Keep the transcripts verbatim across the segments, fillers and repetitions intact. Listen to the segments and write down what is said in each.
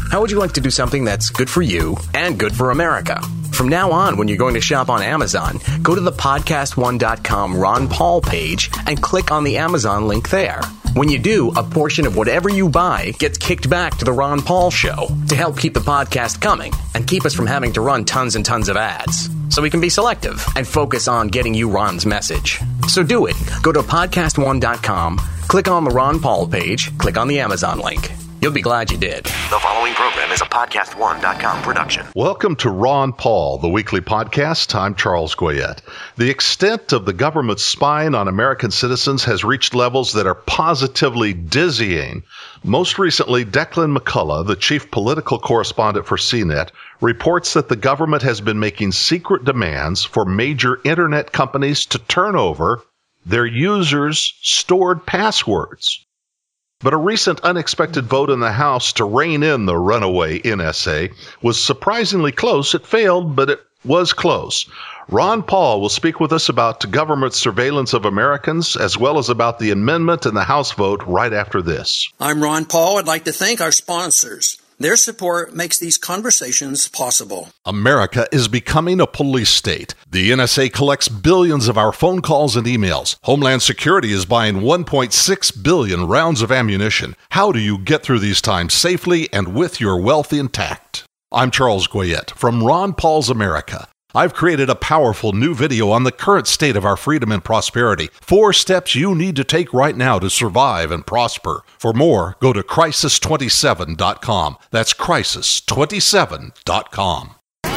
How would you like to do something that's good for you and good for America? From now on, when you're going to shop on Amazon, go to the podcast one dot com Ron Paul page and click on the Amazon link there. When you do, a portion of whatever you buy gets kicked back to the Ron Paul Show to help keep the podcast coming and keep us from having to run tons and tons of ads. So we can be selective and focus on getting you Ron's message. So do it. Go to podcast one dot com, click on the Ron Paul page, click on the Amazon link. You'll be glad you did. The following program is a podcast one dot com production. Welcome to Ron Paul, the weekly podcast. I'm Charles Goyette. The extent of the government's spying on American citizens has reached levels that are positively dizzying. Most recently, Declan McCullough, the chief political correspondent for C net, reports that the government has been making secret demands for major internet companies to turn over their users' stored passwords. But a recent unexpected vote in the House to rein in the runaway N S A was surprisingly close. It failed, but it was close. Ron Paul will speak with us about government surveillance of Americans, as well as about the amendment in the House vote right after this. I'm Ron Paul. I'd like to thank our sponsors. Their support makes these conversations possible. America is becoming a police state. The N S A collects billions of our phone calls and emails. Homeland Security is buying one point six billion rounds of ammunition. How do you get through these times safely and with your wealth intact? I'm Charles Goyette from Ron Paul's America. I've created a powerful new video on the current state of our freedom and prosperity. Four steps you need to take right now to survive and prosper. For more, go to crisis twenty-seven dot com. That's crisis twenty-seven dot com.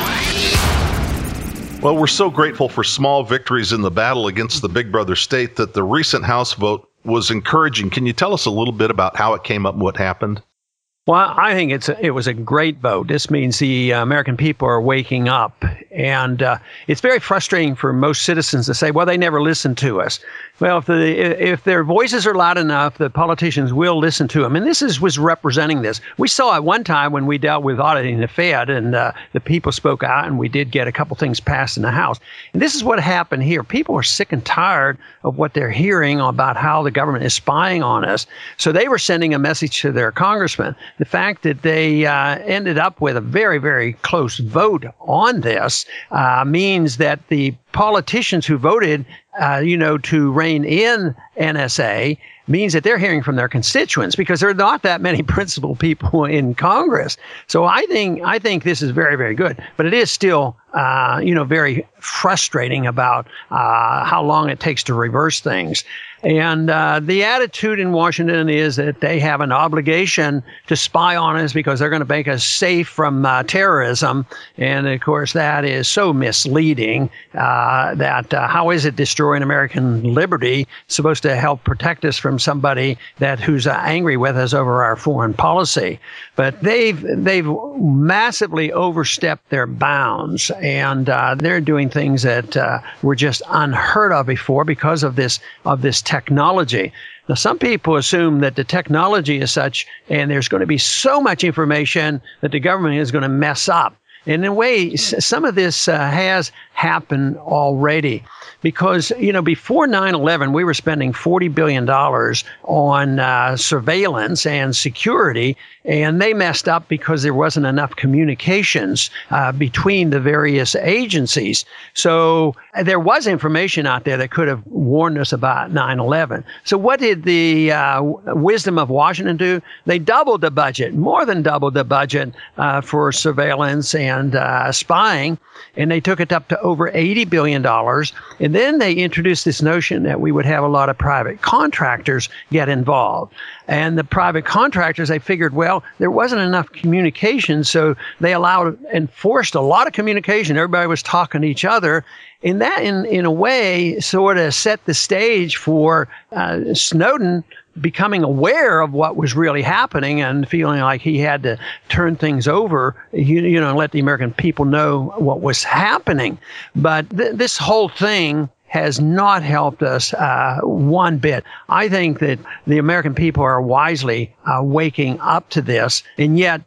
Well, we're so grateful for small victories in the battle against the Big Brother state that the recent House vote was encouraging. Can you tell us a little bit about how it came up and what happened? Well, I think it's a, it was a great vote. This means the uh, American people are waking up. And uh, it's very frustrating for most citizens to say, well, they never listen to us. Well, if the if their voices are loud enough, the politicians will listen to them. And this is was representing this. We saw at one time when we dealt with auditing the Fed, and uh, the people spoke out, and we did get a couple things passed in the House. And this is what happened here. People are sick and tired of what they're hearing about how the government is spying on us. So they were sending a message to their congressman. The fact that they uh, ended up with a very, very close vote on this uh, means that the politicians who voted, uh, you know, to rein in N S A means that they're hearing from their constituents, because there are not that many principled people in Congress. So I think I think this is very, very good. But it is still, uh, you know, very frustrating about uh, how long it takes to reverse things. And uh, the attitude in Washington is that they have an obligation to spy on us because they're going to make us safe from uh, terrorism. And, of course, that is so misleading uh, that uh, how is it destroying American liberty supposed to help protect us from somebody that who's uh, angry with us over our foreign policy? But they've they've massively overstepped their bounds, and uh, they're doing things that uh, were just unheard of before because of this of this technology. Now, some people assume that the technology is such, and there's going to be so much information that the government is going to mess up. And in a way, some of this uh, has happened already. Because, you know, before nine eleven, we were spending forty billion dollars on uh, surveillance and security, and they messed up because there wasn't enough communications uh, between the various agencies. So uh, there was information out there that could have warned us about nine eleven. So what did the uh, wisdom of Washington do? They doubled the budget, more than doubled the budget uh, for surveillance and uh, spying, and they took it up to over eighty billion dollars. And then they introduced this notion that we would have a lot of private contractors get involved. And the private contractors, they figured, well, there wasn't enough communication, so they allowed and forced a lot of communication. Everybody was talking to each other. And that, in, in a way, sort of set the stage for uh, Snowden becoming aware of what was really happening and feeling like he had to turn things over, you, you know, and let the American people know what was happening. But th- this whole thing has not helped us uh, one bit. I think that the American people are wisely uh, waking up to this, and yet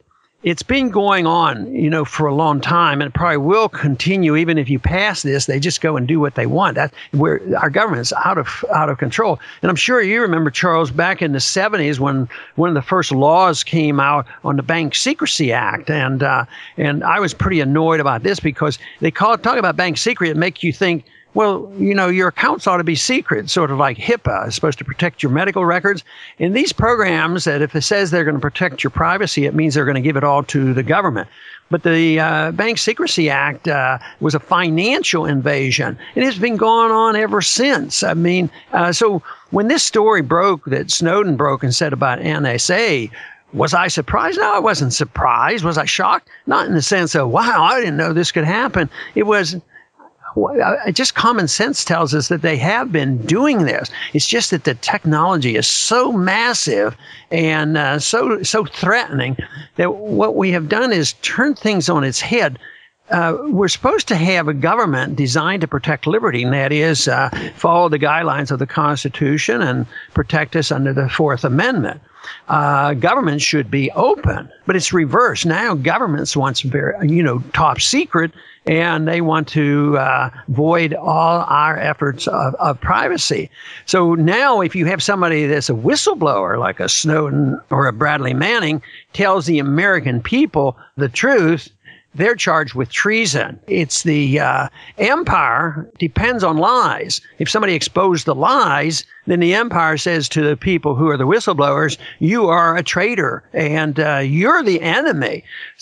it's been going on, you know, for a long time, and it probably will continue. Even if you pass this, they just go and do what they want. That where our government's out of out of control. And I'm sure you remember, Charles, back in the seventies when one of the first laws came out on the Bank Secrecy Act, and uh, and I was pretty annoyed about this because they call it, talk about bank secret and make you think, well, you know, your accounts ought to be secret, sort of like HIPAA is supposed to protect your medical records. In these programs, that if it says they're going to protect your privacy, it means they're going to give it all to the government. But the uh, Bank Secrecy Act uh, was a financial invasion. It has been going on ever since. I mean, uh, so when this story broke that Snowden broke and said about N S A, was I surprised? No, I wasn't surprised. Was I shocked? Not in the sense of, wow, I didn't know this could happen. It was... just common sense tells us that they have been doing this. It's just that the technology is so massive and uh, so so threatening that what we have done is turn things on its head. Uh, we're supposed to have a government designed to protect liberty, and that is uh, follow the guidelines of the Constitution and protect us under the Fourth Amendment. Uh, government should be open, but it's reversed. Now governments want very, you know, top secret, and they want to uh, void all our efforts of, of privacy. So now if you have somebody that's a whistleblower, like a Snowden or a Bradley Manning, tells the American people the truth, they're charged with treason. It's the uh, empire depends on lies. If somebody exposed the lies, then the empire says to the people who are the whistleblowers, you are a traitor and uh, you're the enemy.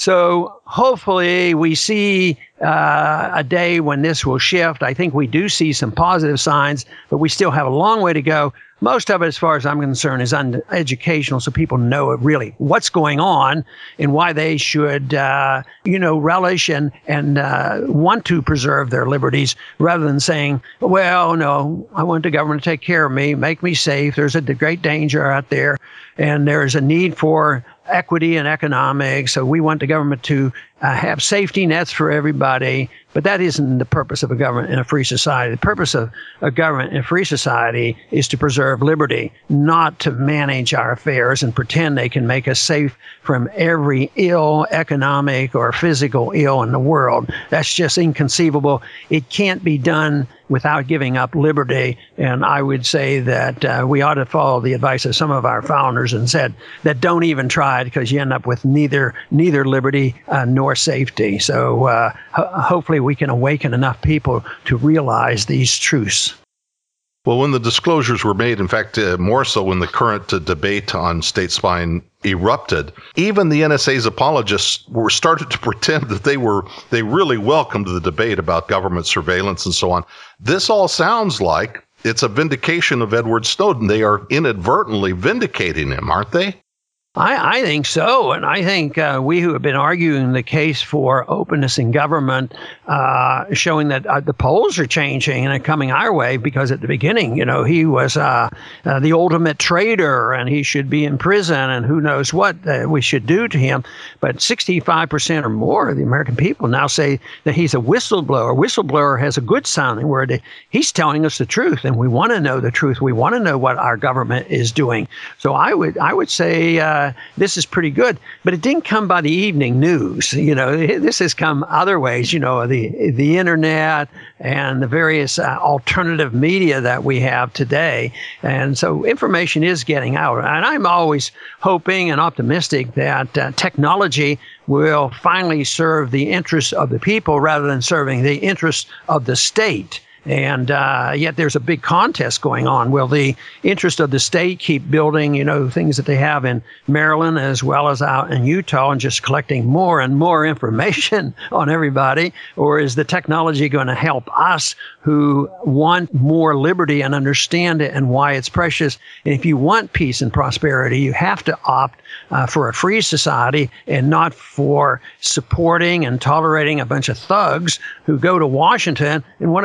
So hopefully we see uh, a day when this will shift. I think we do see some positive signs, but we still have a long way to go. Most of it, as far as I'm concerned, is uneducational, so people know really what's going on and why they should, uh, you know, relish and and uh, want to preserve their liberties, rather than saying, well, no, I want the government to take care of me, make me safe. There's a great danger out there, and there's a need for equity and economics, so we want the government to uh, have safety nets for everybody. But that isn't the purpose of a government in a free society. The purpose of a government in a free society is to preserve liberty, not to manage our affairs and pretend they can make us safe from every ill, economic or physical ill in the world. That's just inconceivable. It can't be done without giving up liberty. And I would say that uh, we ought to follow the advice of some of our founders and said that don't even try, because you end up with neither neither liberty uh, nor safety. So uh, ho- hopefully we can awaken enough people to realize these truths. Well, when the disclosures were made, in fact, uh, more so when the current uh, debate on state spying erupted, even the N S A's apologists were started to pretend that they were they really welcomed the debate about government surveillance and so on. This all sounds like it's a vindication of Edward Snowden. They are inadvertently vindicating him, aren't they? I, I think so. And I think uh, we who have been arguing the case for openness in government, uh, showing that uh, the polls are changing and are coming our way, because at the beginning, you know, he was uh, uh, the ultimate traitor and he should be in prison and who knows what uh, we should do to him. But sixty-five percent or more of the American people now say that he's a whistleblower. Whistleblower has a good sounding word. He's telling us the truth, and we want to know the truth. We want to know what our government is doing. So I would, I would say, uh, Uh, this is pretty good, but it didn't come by the evening news. You know, this has come other ways, you know, the the internet and the various uh, alternative media that we have today. And so information is getting out. And I'm always hoping and optimistic that uh, technology will finally serve the interests of the people rather than serving the interests of the state. And uh, yet there's a big contest going on. Will the interest of the state keep building, you know, things that they have in Maryland as well as out in Utah and just collecting more and more information on everybody? Or is the technology going to help us who want more liberty and understand it and why it's precious? And if you want peace and prosperity, you have to opt uh, for a free society and not for supporting and tolerating a bunch of thugs who go to Washington and want to still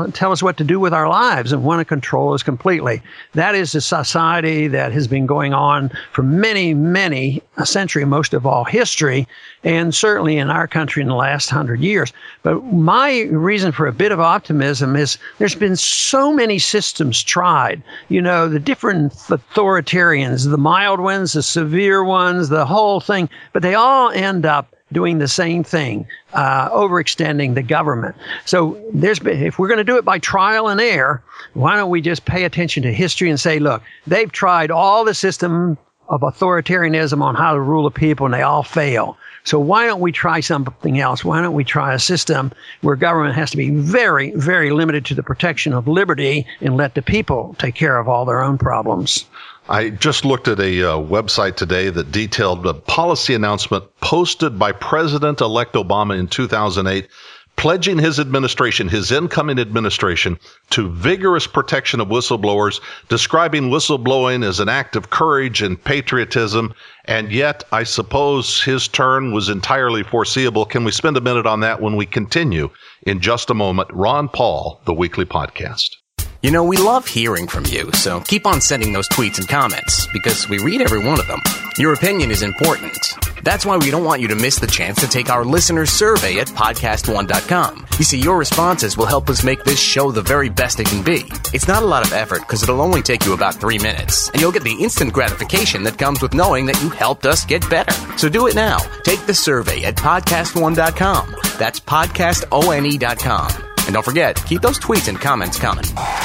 tell tell us what to do with our lives and want to control us completely. That is a society that has been going on for many, many a century, most of all history, and certainly in our country in the last hundred years. But my reason for a bit of optimism is there's been so many systems tried. You know, the different authoritarians, the mild ones, the severe ones, the whole thing, but they all end up doing the same thing, uh, overextending the government. So there's been, if we're going to do it by trial and error, why don't we just pay attention to history and say, look, they've tried all the system of authoritarianism on how to rule the people, and they all fail. So why don't we try something else? Why don't we try a system where government has to be very, very limited to the protection of liberty and let the people take care of all their own problems? I just looked at a uh, website today that detailed a policy announcement posted by President-elect Obama in two thousand eight, pledging his administration, his incoming administration, to vigorous protection of whistleblowers, describing whistleblowing as an act of courage and patriotism. And yet, I suppose his turn was entirely foreseeable. Can we spend a minute on that when we continue in just a moment? Ron Paul, The Weekly Podcast. You know, we love hearing from you, so keep on sending those tweets and comments, because we read every one of them. Your opinion is important. That's why we don't want you to miss the chance to take our listener survey at podcast one dot com. You see, your responses will help us make this show the very best it can be. It's not a lot of effort, because it'll only take you about three minutes, and you'll get the instant gratification that comes with knowing that you helped us get better. So do it now. Take the survey at podcast one dot com. That's podcast one dot com. And don't forget, keep those tweets and comments coming.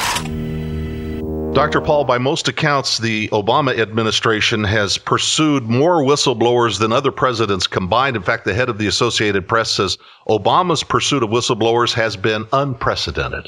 Doctor Paul, by most accounts, the Obama administration has pursued more whistleblowers than other presidents combined. In fact, the head of the Associated Press says Obama's pursuit of whistleblowers has been unprecedented.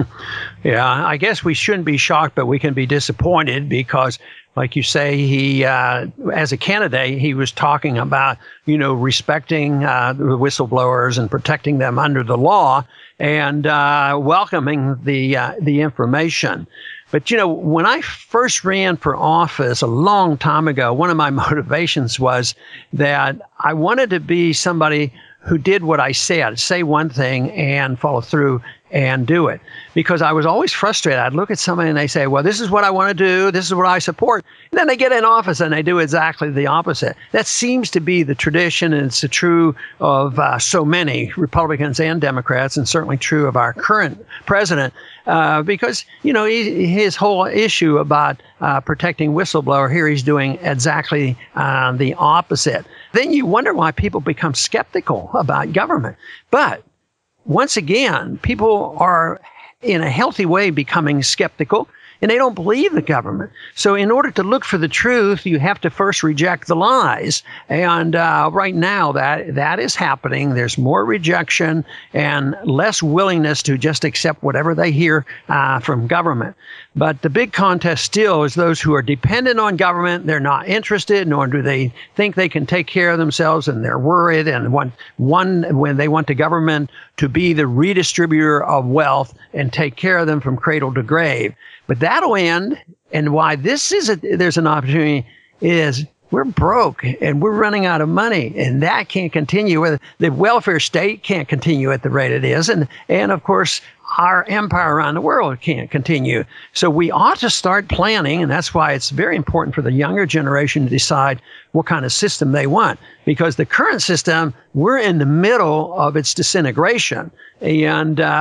Yeah, I guess we shouldn't be shocked, but we can be disappointed because, like you say, he, uh, as a candidate, he was talking about, you know, respecting uh, the whistleblowers and protecting them under the law and uh, welcoming the uh, the information. But, you know, when I first ran for office a long time ago, one of my motivations was that I wanted to be somebody who did what I said, say one thing and follow through and do it. Because I was always frustrated. I'd look at somebody and they say, well, this is what I want to do. This is what I support. And then they get in office and they do exactly the opposite. That seems to be the tradition, and it's true of uh, so many Republicans and Democrats, and certainly true of our current president. Uh, because, you know, he, his whole issue about uh, protecting whistleblower, here he's doing exactly uh, the opposite. Then you wonder why people become skeptical about government. But once again, people are in a healthy way becoming skeptical, and they don't believe the government. So in order to look for the truth, you have to first reject the lies. And uh, right now, that that is happening. There's more rejection and less willingness to just accept whatever they hear uh, from government. But the big contest still is those who are dependent on government. They're not interested, nor do they think they can take care of themselves, and they're worried and want one when they want the government to be the redistributor of wealth and take care of them from cradle to grave. But that'll end, and why this is a, there's an opportunity is we're broke and we're running out of money, and that can't continue. The welfare state can't continue at the rate it is, and and of course our empire around the world can't continue. So we ought to start planning, and that's why it's very important for the younger generation to decide what kind of system they want. Because the current system, we're in the middle of its disintegration. And uh,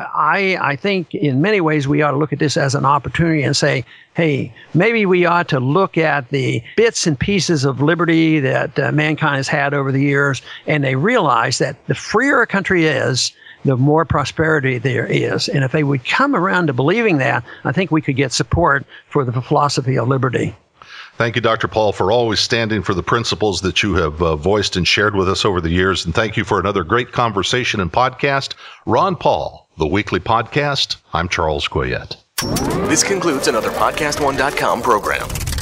I, I think in many ways we ought to look at this as an opportunity and say, hey, maybe we ought to look at the bits and pieces of liberty that uh, mankind has had over the years, and they realize that the freer a country is, the more prosperity there is. And if they would come around to believing that, I think we could get support for the philosophy of liberty. Thank you, Doctor Paul, for always standing for the principles that you have uh, voiced and shared with us over the years. And thank you for another great conversation and podcast. Ron Paul, The Weekly Podcast. I'm Charles Goyette. This concludes another podcast one dot com program.